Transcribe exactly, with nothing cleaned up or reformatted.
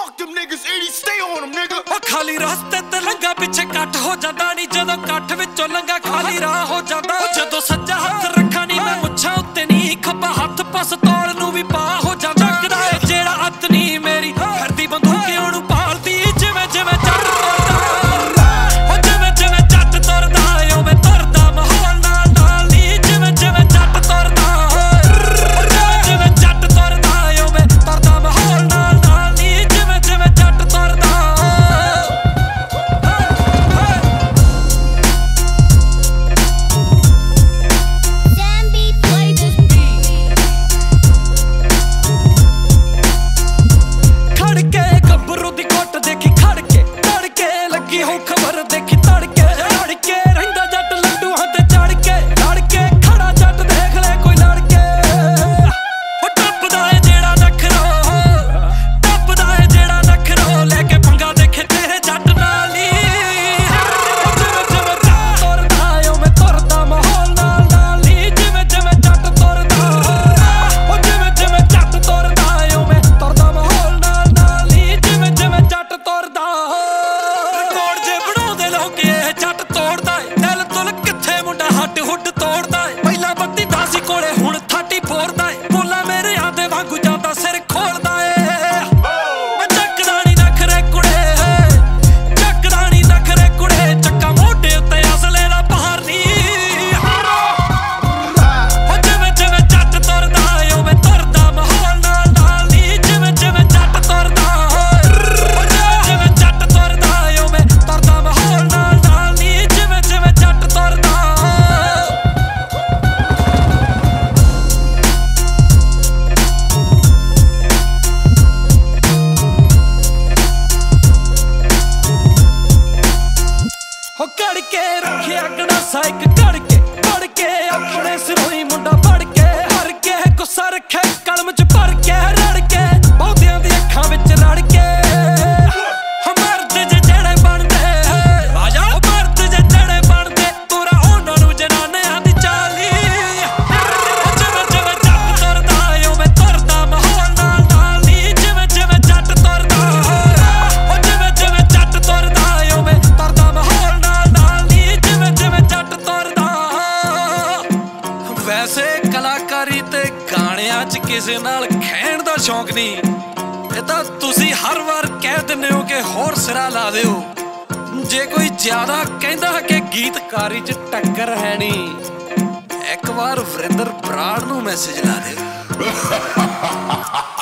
Fuck them niggas, eighty, stay on them, nigga. ਉਹ ਖਾਲੀ ਰਸਤੇ ਤੇ ਲੰਗਾ ਪਿੱਛੇ ਕੱਟ ਹੋ ਜਾਂਦਾ ਨਹੀਂ ਜਦੋਂ ਕੱਟ ਵਿੱਚੋਂ ਲੰਗਾ ਖਾਲੀ ਰਾਹ ਹੋ ਜਾਂਦਾ ਜਦੋਂ ਸੱਜਾ ਹੱਥ ਰੱਖਾਂ ਨਹੀਂ ਮੈਂ ਮੁੱਛਾਂ ਉੱਤੇ ਨਹੀਂ ਖੱਬਾ ਹੱਥ ਪਸ ਤੋੜ ਨੂੰ ਵੀ ਪਾ ਹੋ ਜਾਂਦਾ ਚੱਕਦਾ ਏ ਜਿਹੜਾ ਅੱਤ ਨਹੀਂ ਮੇਰੀ ਫਿਰਦੀ ਬੰਦੂਕ ਉਹਨੂੰ ਪਾਲਦੀ ਜਿਵੇਂ ਜਿਵੇਂ ਜੱਟ ਤੁਰਦਾ ਉਹ ਜਿਵੇਂ ਜਿਵੇਂ ਜੱਟ ਤੁਰਦਾ ਉਵੇਂ ਤੁਰਦਾ ਮਾਹੌਲ ਨਾਲ ਨਾਲ ਨਹੀਂ ਜਿਵੇਂ ਜਿਵੇਂ ਜੱਟ ਤੁਰਦਾ ਜਿਵੇਂ ਜਿਵੇਂ ਜੱਟ ਤੁਰਦਾ ਉਵੇਂ ਤੁਰਦਾ ਮਾਹੌਲ ਨਾਲ ਨਾਲ ਨਹੀਂ ਜਿਵੇਂ ਜਿਵੇਂ ਜੱਟ ਤੁਰਦਾ ਹੋ ਖਬਰ ਦੇਖੀ ਤੜਕੇ ਲੜਕੇ ਰਹਿੰਦਾ ਜੱਟ ਲੱਡੂਆਂ ਤੇ ਚੜ ਕੇ ਲੜਕੇ ਖੜਾ ਜੱਟ ਦੇਖ ਲੈ ਕੋਈ ਲੜਕੇ ਉਹ ਟੱਪਦਾ ਏ ਜਿਹੜਾ ਨਖਰੋ ਟੱਪਦਾ ਏ ਜਿਹੜਾ ਨਖਰੋ ਲੈ ਕੇ ਪੰਗਾ ਦੇਖੇ ਤੇਰੇ ਜੱਟ ਨਾਲ ਹੀ ਜਿਵੇਂ ਜਿਵੇਂ ਜੱਟ ਤੁਰਦਾ ਉਵੇਂ ਤੁਰਦਾ ਮਾਹੌਲ ਨਾਲ ਨਾਲ ਹੀ ਜਿਵੇਂ ਜਿਵੇਂ ਜੱਟ ਤੁਰਦਾ ਉਹ ਜਿਵੇਂ ਜਿਵੇਂ ਜੱਟ ਤੁਰਦਾ ਉਵੇਂ ਤੁਰਦਾ ਮਾਹੌਲ ਨਾਲ ਨਾਲ ਹੀ ਜਿਵੇਂ ਜਿਵੇਂ ਜੱਟ ਤੁਰਦਾ ਜੱਟ ਤੋੜਦਾ ਏ ਦਿਲ ਤੁਲ ਕਿੱਥੇ ਮੁੰਡਾ ਹੱਡ ਹੁੱਡ ਤੋੜਦਾ ਏ ਪਹਿਲਾਂ ਬੱਤੀ ਦਾਸੀ ਕੋਲੇ ਹੁਣ ਥਾਟੀ ਫੋੜਦਾ ਏ ਬੋਲਾ ਮੇਰੇ ਆਦੇ ਵਾਂਗੂ ਜਾਂਦਾ ਸਿਰ ਖੋਲਦਾ ਏ ਮੈਂ ਚੱਕਦਾ ਨੀ ਨਖਰੇ ਕੁੜੇ ਚੱਕਦਾ ਨੀ ਨਖਰੇ ਕੁੜੇ ਚੱਕਾ ਮੋਢੇ ਉੱਤੇ ਅਸਲੇ ਦਾ ਬਾਹਰ ਨੀ ਉਹ ਜਿਵੇਂ ਜਿਵੇਂ ਜੱਟ ਤੁਰਦਾ ਉਵੇਂ ਤੁਰਦਾ ਮਾਹੌਲ ਨਾਲ ਨਾਲ ਨੀ ਜਿਵੇਂ ਜਿਵੇਂ ਜੱਟ ਤੁਰਦਾ ਜਿਵੇਂ ਜਿਵੇਂ ਜੱਟ ਤੁਰਦਾ ਉਵੇਂ ਤੁਰਦਾ ਮਾਹੌਲ ਨਾਲ ਹੋ ਕੜ ਕੇ ਰੱਖਿਆ ਗੜਾਸਾ ਇੱਕ ਕੜ ਕੇ ਪੜ ਕੇ ਆਪਣੇ ਸਿਰੋਂ ਹੀ ਮੁੰਡਾ ਪੜ ਕੇ ਹਰ ਕੇ ਗੁੱਸਾ ਰੱਖੇ ਕਲਮ ਚ ਭਰ ਕੇ ਰੜ ਕੇ ਬਹੁਤਿਆਂ ਦੀ ਅੱਖਾਂ ਵਿੱਚ ਰੜ ਕੇ ਮਰਦ ਜੇ ਜਿਹੜੇ ਬਣਦੇ ਰਾਜਾ ਮਰਦ ਜੇ ਜਿਹੜੇ ਬਣਦੇ ਪੂਰਾ ਉਹਨਾਂ ਨੂੰ ਜਨਾਨਿਆਂ ਦੀ ਚਾਲੀ ਜਿਵੇਂ ਜਿਵੇਂ ਜੱਟ ਤੁਰਦਾ ਉਵੇਂ ਤੁਰਦਾ ਮਾਹੌਲ ਨਾਲ ਨਾਲ ਨੀ ਜਿਵੇਂ ਜਿਵੇਂ ਜੱਟ ਤੁਰਦਾ ਉਹ ਜਿਵੇਂ ਜਿਵੇਂ ਜੱਟ ਤੁਰਦਾ ਉਵੇਂ ਤੁਰਦਾ ਮਾਹੌਲ ਵੈਸੇ ਕਲਾਕਾਰੀ ਤੇ ਗਾਣਿਆਂ 'ਚ ਕਿਸੇ ਨਾਲ ਖਹਿਣ ਦਾ ਸ਼ੌਂਕ ਨਹੀਂ ਇਹ ਤਾਂ ਤੁਸੀਂ ਹਰ ਵਾਰ ਕਹਿ ਦਿੰਦੇ ਹੋ ਕਿ ਹੋਰ ਸਿਰਾ ਲਾ ਦਿਓ ਜੇ ਕੋਈ ਜ਼ਿਆਦਾ ਕਹਿੰਦਾ ਕਿ ਗੀਤਕਾਰੀ 'ਚ ਟੱਕਰ ਹੈ ਨਹੀਂ ਇੱਕ ਵਾਰ ਵਰਿੰਦਰ ਬਰਾੜ ਨੂੰ ਮੈਸੇਜ ਲਾ ਦਿਓ